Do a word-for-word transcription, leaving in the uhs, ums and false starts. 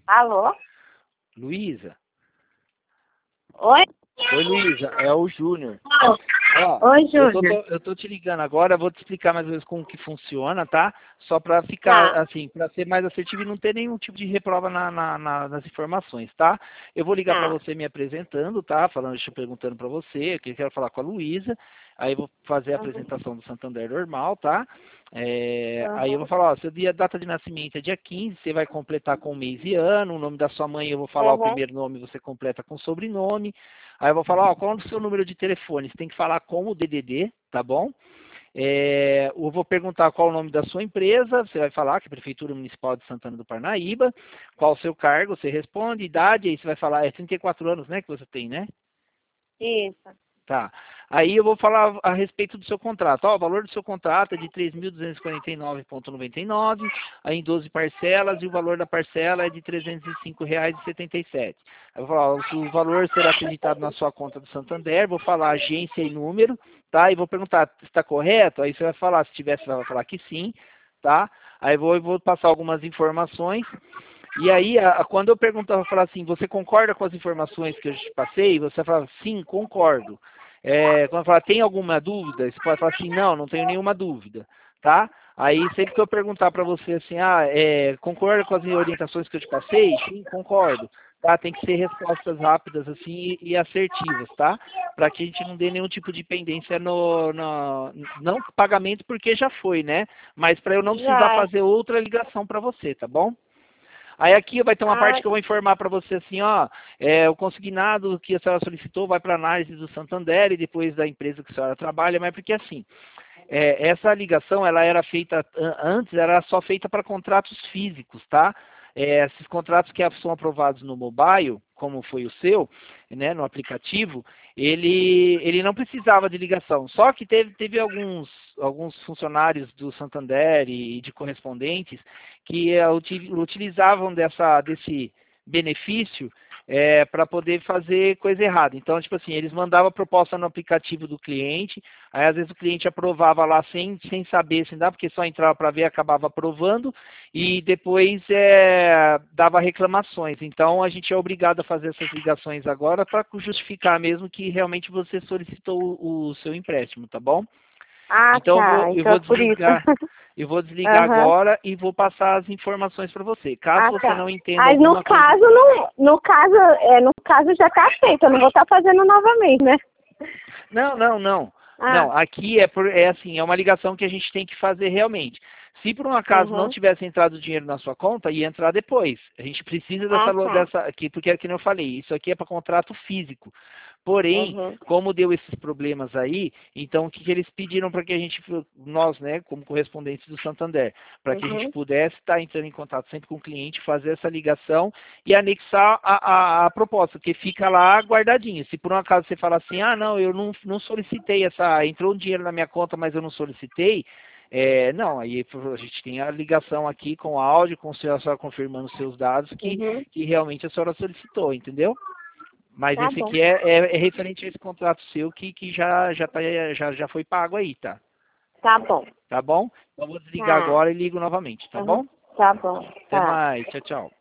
Alô? Luísa? Oi? Oi, Luísa, é o Júnior. Ó, Oi, eu tô, Júnior. eu tô te ligando agora, vou te explicar mais ou menos como que funciona, tá? Só pra ficar, Tá. assim, pra ser mais assertivo e não ter nenhum tipo de reprova na, na- na- nas informações, tá? Eu vou ligar pra Tá. você me apresentando, tá? Falando, deixa eu perguntando pra você, que eu quero falar com a Luísa. Aí eu vou fazer a Uhum. apresentação do Santander normal, tá? É, aí eu vou Uhum. falar, ó, seu dia, data de nascimento é dia quinze, você vai completar com mês e ano, o nome da sua mãe eu vou falar o Uhum. primeiro nome, você completa com sobrenome. Aí eu vou falar, ó, qual é o seu número de telefone? Você tem que falar com o D D D, tá bom? É, eu vou perguntar qual é o nome da sua empresa, você vai falar que é a Prefeitura Municipal de Santana do Parnaíba, qual o seu cargo, você responde, idade, aí você vai falar, é trinta e quatro anos, né, que você tem, né? Isso. Tá. Aí eu vou falar a respeito do seu contrato. Ó, o valor do seu contrato é de três mil duzentos e quarenta e nove reais e noventa e nove centavos, aí em doze parcelas, e o valor da parcela é de trezentos e cinco reais e setenta e sete centavos. Aí eu vou falar, ó, o valor será acreditado na sua conta do Santander, vou falar agência e número, tá? E vou perguntar se está correto, aí você vai falar, se tiver, você vai falar que sim, tá? Aí vou, eu vou passar algumas informações. E aí, a, a- quando eu perguntar, eu vou falar assim, você concorda com as informações que eu te passei? Você vai falar, sim, concordo. É, quando eu falar, tem alguma dúvida? Você pode falar assim, não, não tenho nenhuma dúvida, tá? Aí, sempre que eu perguntar para você assim, ah, é, concorda com as orientações que eu te passei? Sim, concordo. Tá? Tem que ser respostas rápidas assim e assertivas, tá? Para que a gente não dê nenhum tipo de pendência no, no não pagamento porque já foi, né? Mas para eu não precisar Já. fazer outra ligação para você, tá bom? Aí aqui vai ter uma Ah, parte que eu vou informar para você assim, ó, é, o consignado que a senhora solicitou vai para análise do Santander e depois da empresa que a senhora trabalha, mas porque assim, é, essa ligação ela era feita an- antes, era só feita para contratos físicos, tá? É, esses contratos que são aprovados no mobile, como foi o seu, né, no aplicativo, ele, ele não precisava de ligação. Só que teve, teve alguns, alguns funcionários do Santander e de correspondentes que eh, uti- utilizavam dessa, desse benefício é, para poder fazer coisa errada. Então, tipo assim, eles mandavam a proposta no aplicativo do cliente, aí às vezes o cliente aprovava lá sem, sem saber, sem dar, porque só entrava para ver, acabava aprovando, e depois é, dava reclamações. Então, a gente é obrigado a fazer essas ligações agora para justificar mesmo que realmente você solicitou o, o seu empréstimo, tá bom? ah, Então, eu tá. vou, eu Então é vou por isso. desligar. Eu vou desligar Aham. agora e vou passar as informações para você. Caso Ah, você tá. não entenda Mas no alguma coisa. caso, não, no caso, é, no caso já tá feito. Eu não vou estar fazendo novamente, né? Não, não, não. Ah, Não, aqui é, por, é assim, é uma ligação que a gente tem que fazer realmente. Se por um acaso não uhum. tivesse entrado dinheiro na sua conta, ia entrar depois. A gente precisa dessa, Ah, lo- tá. dessa aqui, porque é que nem eu falei, isso aqui é para contrato físico. Porém, Uhum. como deu esses problemas aí, então o que, que eles pediram para que a gente, nós, né, como correspondentes do Santander, para que a gente Uhum. pudesse estar entrando em contato sempre com o cliente, fazer essa ligação e anexar a, a, a proposta, que fica lá guardadinho. Se por um acaso você falar assim, ah, não, eu não, não solicitei essa, entrou um dinheiro na minha conta, mas eu não solicitei, é, não, aí a gente tem a ligação aqui com o áudio, com a senhora confirmando os seus dados, que, Uhum. que realmente a senhora solicitou, entendeu? Mas Tá esse bom. aqui é, é, é referente a esse contrato seu que, que já, já, tá, já, já foi pago aí, tá? Tá bom. Tá bom? Então eu vou desligar Tá. agora e ligo novamente, tá Uhum. bom? Tá bom. Até Tá. mais, tchau, tchau.